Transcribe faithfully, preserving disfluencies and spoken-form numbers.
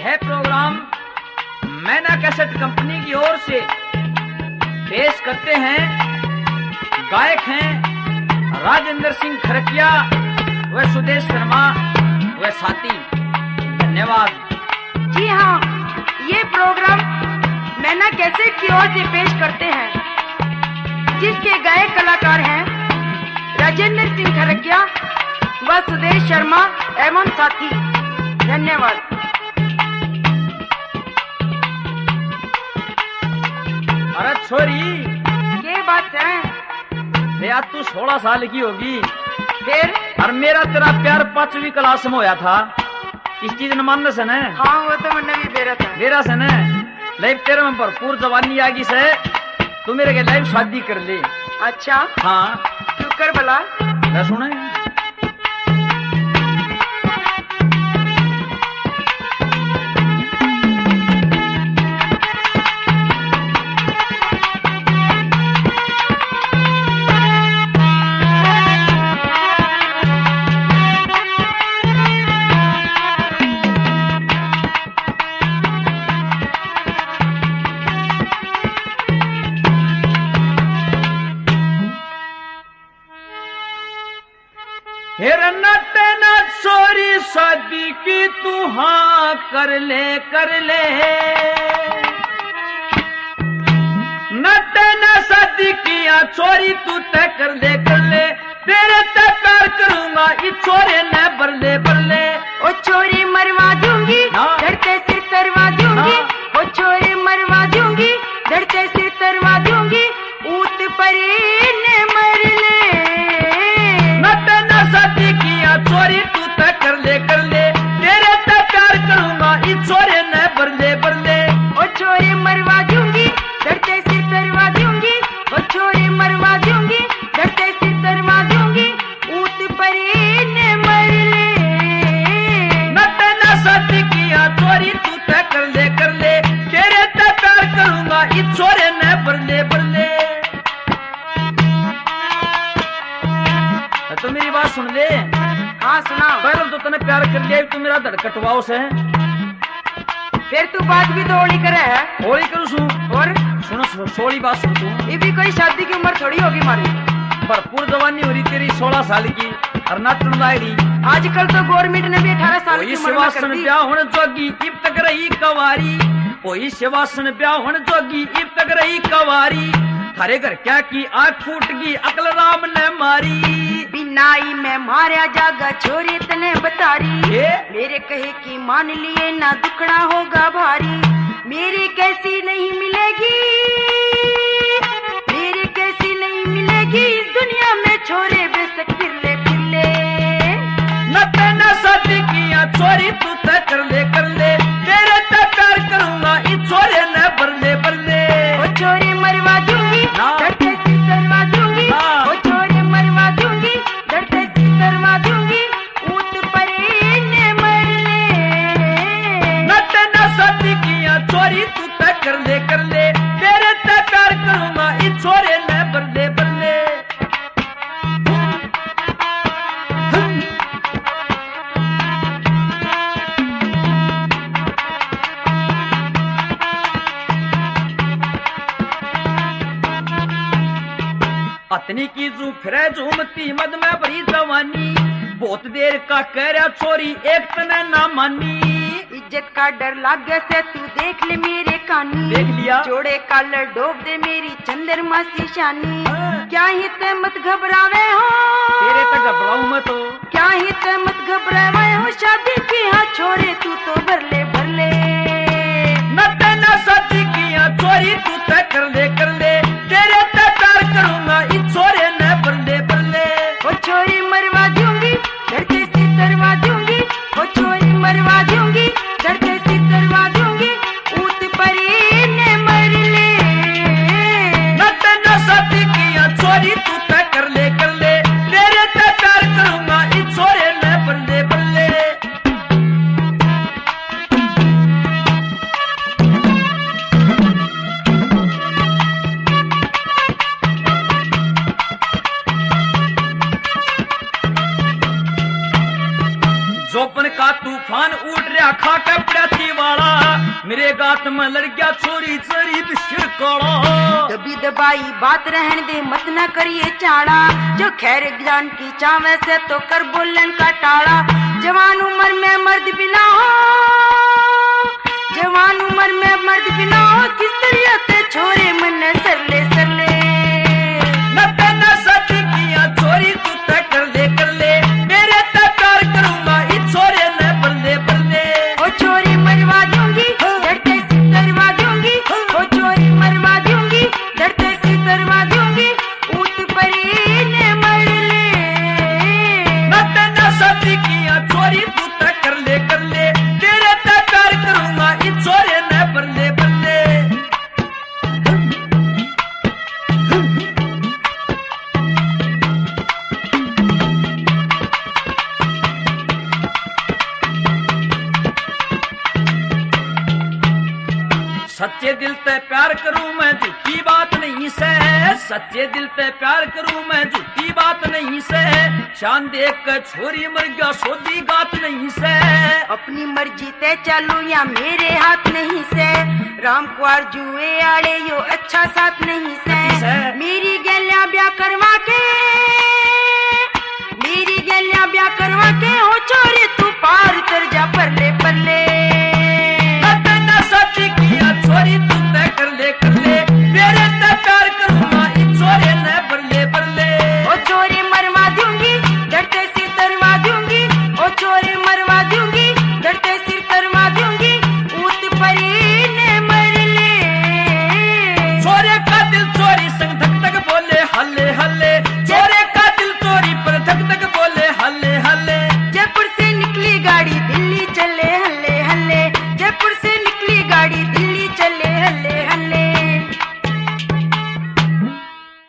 यह प्रोग्राम मैना cassette company की ओर से पेश करते हैं। गायक हैं राजेंद्र सिंह खरकिया व सुदेश शर्मा व साथी। धन्यवाद। जी हाँ, ये प्रोग्राम मैना कैसेट की ओर से पेश करते हैं, जिसके गायक कलाकार हैं राजेंद्र सिंह खरकिया व सुदेश शर्मा एवं साथी। धन्यवाद। अरे छोरी, ये बात है भैया तू सोलह साल की होगी फिर? और मेरा तेरा प्यार पांचवी क्लास में होया था। इस चीज ने मानने से न? हाँ, वो तो मैंने भी बेरा था। बेरा से न लाइफ तेरे में भरपूर जवानी आगी से तू मेरे के लाइफ शादी कर ले। अच्छा हाँ, क्यों कर भला? मैं सुने नट नट सोरी शादी की तू हाँ कर ले कर ले। नट न शादी किया छोरी तू तय कर ले कर ले। तेरे तय प्यार करूंगा इस छोरे न बरले बरले। ओ छोरी मरवा दूंगी, धरते सिर तरवा दूंगी। ओ छोरी मरवा दूंगी, धरते सिर तरवा दूंगी। ऊत परी ने मर ले। नट न शादी किया छोरी तू तय कर ले कर ले। तेरे तय प्यार करूंगा इस छोरे न बरले बरले। ओ छोरी मरवा दूंगी, धरते सिर तरवा दूंगी। ओ छोरी मरवा दूंगी, धरते सिर तरवा दूंगी। ऊत परी ने मर ले। नट न शादी किया छोरी तू तय कर ले कर ले। तेरे तय प्यार करूंगा इस छोरे न बरले बरले। तो मेरी बात सुन ले। हाँ सुना। पहले तो तने प्यार कर लिया, तू मेरा धड़ कटवाओ से। फिर तू बात भी तो होली करे है। होली करूँ सू और सुनो सुनो सोली बात सुन तू। ये भी कोई शादी की उम्र थोड़ी होगी हमारी। भरपूर जवानी हो रही तेरी सोलह साल की और नाचन लायरी। आजकल तो गवर्नमेंट ने भी अठारह साल की उम्र कर दी। ब्याह होने जोगी इब तक रही कवारी। कोई शिवासन ब्याह होने जोगी इब तक रही कवारी। थारे घर क्या की आंख फूट गई अकल राम ने मारी। बिनाई में मारा जागा छोरी तने बतारी। ये? मेरे कहे की मान लिए ना दुखड़ा होगा भारी। मेरी कैसी नहीं मिलेगी, मेरी कैसी नहीं मिलेगी इस दुनिया में छोरे बेशक फिरले फिरले। नट न शादी किया छोरी तू तय कर ले कर ले। तेरे तय प्यार करूंगा इस छोरे न बरले बरले। ओ छोरी मरवा दूंगी, धरते सिर तरवा दूंगी। ओ छोरी मरवा दूंगी, धरते सिर तरवा दूंगी। ऊत परी ने मर ले। नट न शादी किया छोरी तू तय कर ले कर ले। तेरे तय प्यार करूंगा इस छोरे न बरले बरले। अतनी की जू फिरे झूमती मद में भरी जवानी। बहुत देर का कह रहा छोरी एक तने ना मानी। इज्जत का डर लागे से तू देख ले मेरे कानी। देख लिया। जोड़े कालर डोब दे मेरी चंद्रमा सी शानी। हाँ। क्या ही ते मत घबरावे हो, तेरे तक घबराऊं मैं तो। क्या ही ते मत घबरावे हो। शादी की हाँ छोरे तू तो भरले भरले। नट न शादी किया छोरी तू तय कर ले कर ले। तेरे तय प्यार करूंगा इस छोरे न बरले बरले। ओ छोरी मरवा दूंगी, धरते सिर तरवा दूंगी। ओ छोरी मरवा दूंगी, धरते सिर तरवा दूंगी। ऊत परी ने मर ले। नट न शादी किया छोरी तू तय कर ले कर ले। तेरे तय प्यार करूंगा इस छोरे न बरले बरले। जोपन का तूफान उठ रहा खा के पड़ती वाला मेरे गात में लड़ गया छोरी चरी बिस्किट काला। दबी दबाई बात रहन दे मत न करिए चाड़ा, जो खैर ज्ञान की चावे से तो कर बोलन का टाड़ा। जवान उम्र में मर्द बिना हो, जवान उम्र में मर्द बिना हो, किस तरह ते छोरे मन सरले सरले। न तेना सती किया छोरी तू ते कर ले कर ले, मेरे ते प्यार करूंगा इस छोरे ने बल्ले बल्ले। ओ छोरी मरवा दूंगी धरते से तरवा दूंगी, ओ छोरी मरवा दूंगी धरते से तरवा दूंगी, ऊट परी ने मर ले। न तेना सती किया छोरी तू ते कर ले कर ले, तेरे ते प्यार करूंगा इस छोरे ने बल्ले बल्ले। सच्चे दिल ते प्यार करूं मैं झूठी बात नहीं से, सच्चे दिल ते प्यार करूं मैं झूठी बात नहीं से, शान देख कर छोरी मर गया सोदी गात नहीं से। अपनी मर्जी ते चालू या मेरे हाथ नहीं से, राम कुआर जुए आड़े यो अच्छा साथ नहीं से। मेरी गलियां ब्याह करवा के, मेरी गलियां ब्याह करवा के, हो छोरे तू पार कर जा परले परले।